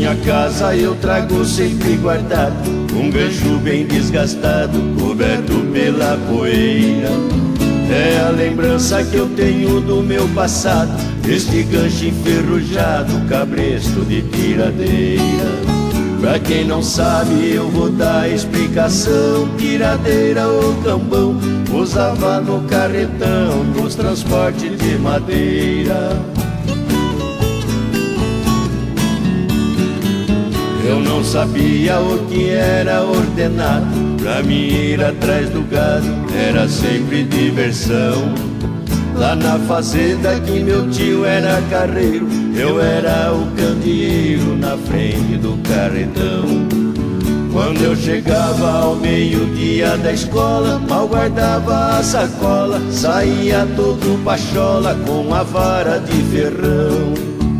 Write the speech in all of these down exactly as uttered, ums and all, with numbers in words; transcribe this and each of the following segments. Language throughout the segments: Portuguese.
minha casa eu trago sempre guardado um gancho bem desgastado, coberto pela poeira. É a lembrança que eu tenho do meu passado, este gancho enferrujado, cabresto de tiradeira. Pra quem não sabe eu vou dar explicação. Tiradeira ou cambão usava no carretão, nos transportes de madeira. Eu não sabia o que era ordenado, pra mim ir atrás do gado era sempre diversão. Lá na fazenda que meu tio era carreiro, eu era o candeeiro na frente do carretão. Quando eu chegava ao meio-dia da escola, mal guardava a sacola, saía todo pachola com a vara de ferrão.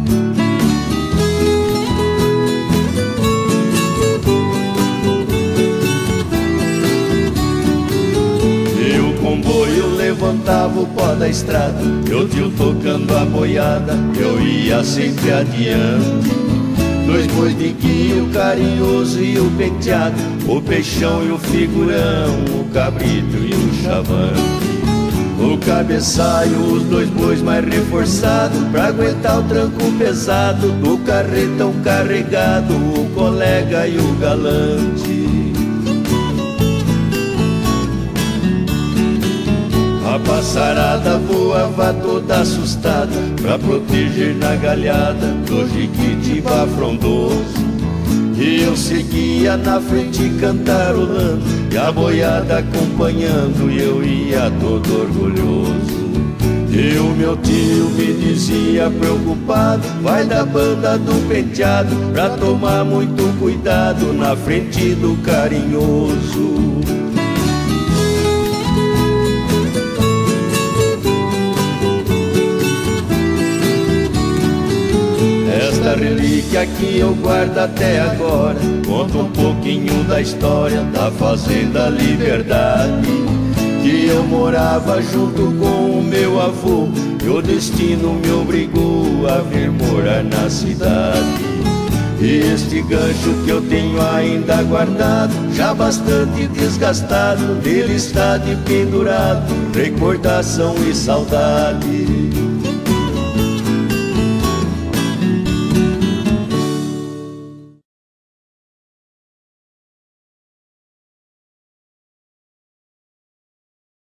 Eu levantava o pó da estrada, meu tio tocando a boiada, eu ia sempre adiante. Dois bois de guia, o carinhoso e o penteado, o peixão e o figurão, o cabrito e o chavante. O cabeçalho, os dois bois mais reforçados, pra aguentar o tranco pesado do carretão carregado, o colega e o galante. A passarada voava toda assustada, pra proteger na galhada do Jiquitibá frondoso. E eu seguia na frente cantarolando, e a boiada acompanhando, e eu ia todo orgulhoso. E o meu tio me dizia preocupado, vai da banda do penteado, pra tomar muito cuidado na frente do carinhoso. Esta relíquia que eu guardo até agora conta um pouquinho da história da Fazenda Liberdade, que eu morava junto com o meu avô, e o destino me obrigou a vir morar na cidade. E este gancho que eu tenho ainda guardado, já bastante desgastado, nele está de pendurado recordação e saudade.